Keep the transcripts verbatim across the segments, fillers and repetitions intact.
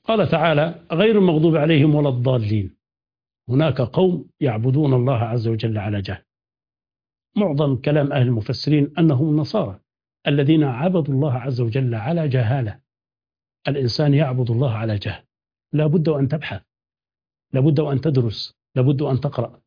قال تعالى غير المغضوب عليهم ولا الضالين. هناك قوم يعبدون الله عز وجل على جهل. معظم كلام أهل المفسرين أنهم النصارى الذين عبدوا الله عز وجل على جهالة. الإنسان يعبد الله على جهل، لا بد أن تبحث، لا بد أن تدرس، لا بد أن تقرأ.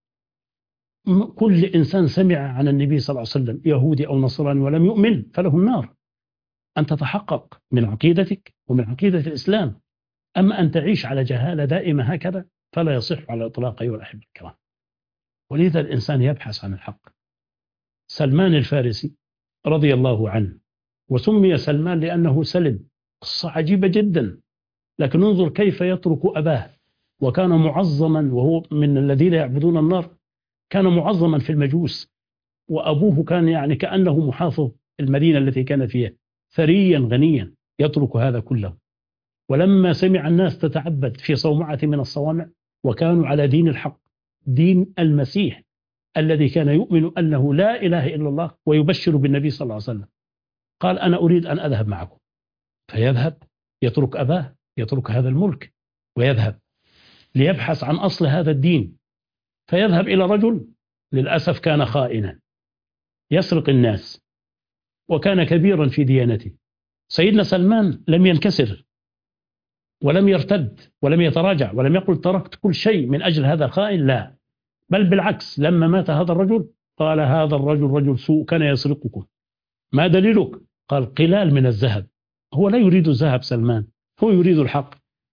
كل إنسان سمع عن النبي صلى الله عليه وسلم يهودي أو نصراني ولم يؤمن فله النار. أن تتحقق من عقيدتك ومن عقيدة الإسلام. أما أن تعيش على جهالة دائمة هكذا فلا يصح على الإطلاق أيها الأحبة الكرام. ولذا الإنسان يبحث عن الحق. سلمان الفارسي رضي الله عنه، وسمي سلمان لأنه سلم، قصة عجيبة جدا. لكن انظر كيف يترك أباه، وكان معظما وهو من الذين يعبدون النار، كان معظما في المجوس، وأبوه كان يعني كأنه محافظ المدينة التي كان فيها، ثريا غنيا، يترك هذا كله. ولما سمع الناس تتعبد في صومعة من الصوامع وكانوا على دين الحق، دين المسيح الذي كان يؤمن أنه لا إله إلا الله ويبشر بالنبي صلى الله عليه وسلم، قال أنا أريد أن أذهب معكم. فيذهب، يترك أباه، يترك هذا الملك ويذهب ليبحث عن أصل هذا الدين. فيذهب إلى رجل للأسف كان خائنا يسرق الناس وكان كبيرا في ديانته. سيدنا سلمان لم ينكسر ولم يرتد ولم يتراجع ولم يقل تركت كل شيء من أجل هذا الخائن، لا، بل بالعكس. لما مات هذا الرجل قال هذا الرجل رجل سوء كان يسرقكم، ما دليلك؟ قال قلال من الذهب. هو لا يريد الذهب سلمان، هو يريد الحق.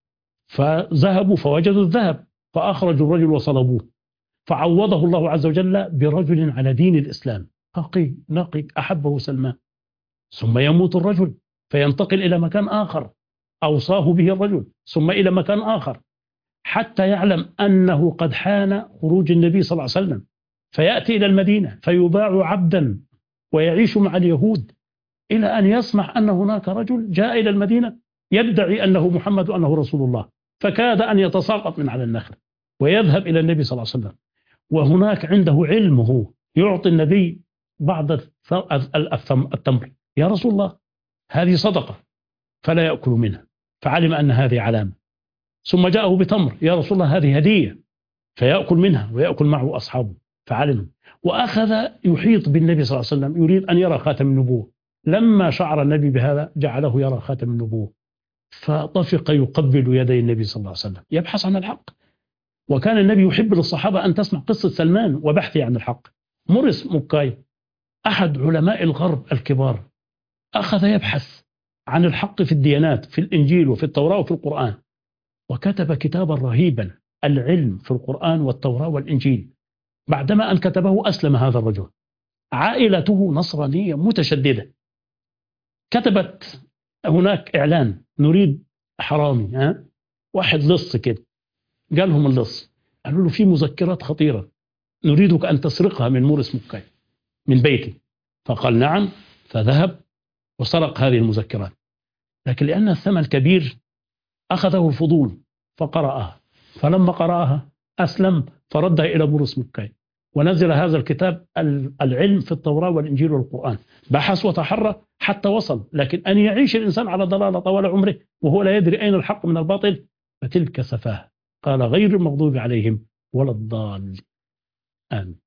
فذهبوا فوجدوا الذهب فأخرجوا الرجل وصلبوه، فعوضه الله عز وجل برجل على دين الإسلام نقي نقي أحبه سلمان. ثم يموت الرجل فينتقل إلى مكان آخر أوصاه به الرجل، ثم إلى مكان آخر، حتى يعلم أنه قد حان خروج النبي صلى الله عليه وسلم، فيأتي إلى المدينة فيباع عبدا ويعيش مع اليهود، إلى أن يسمع أن هناك رجل جاء إلى المدينة يدعي أنه محمد وأنه رسول الله، فكاد أن يتساقط من على النخل ويذهب إلى النبي صلى الله عليه وسلم. وهناك عنده علمه، يعطي النبي بعض التمر، يا رسول الله هذه صدقة، فلا يأكل منها، فعلم أن هذه علامة. ثم جاءه بتمر، يا رسول الله هذه هدية، فيأكل منها ويأكل معه أصحابه، فعلم. وأخذ يحيط بالنبي صلى الله عليه وسلم يريد أن يرى خاتم النبوة. لما شعر النبي بهذا جعله يرى خاتم النبوة، فطفق يقبل يدي النبي صلى الله عليه وسلم يبحث عن الحق. وكان النبي يحب للصحابة أن تسمع قصة سلمان وبحثه عن الحق. موريس موكاي أحد علماء الغرب الكبار أخذ يبحث عن الحق في الديانات، في الإنجيل وفي التوراة وفي القرآن، وكتب كتابا رهيبا، العلم في القرآن والتوراة والإنجيل. بعدما أن كتبه أسلم هذا الرجل. عائلته نصرانية متشددة، كتبت هناك إعلان نريد حرامي، ها؟ واحد لص كده، قال لهم اللص، قالوا له في مذكرات خطيرة نريدك أن تسرقها من موريس موكاي من بيتي. فقال نعم، فذهب وسرق هذه المذكرات، لكن لأن الثمن كبير أخذه الفضول فقرأها، فلما قرأها أسلم فردها إلى موريس موكاي، ونزل هذا الكتاب العلم في التوراة والإنجيل والقرآن. بحث وتحرى حتى وصل. لكن أن يعيش الإنسان على ضلالة طوال عمره وهو لا يدري أين الحق من الباطل فتلك سفاهة. قال غير المغضوب عليهم ولا الضالين. آمين.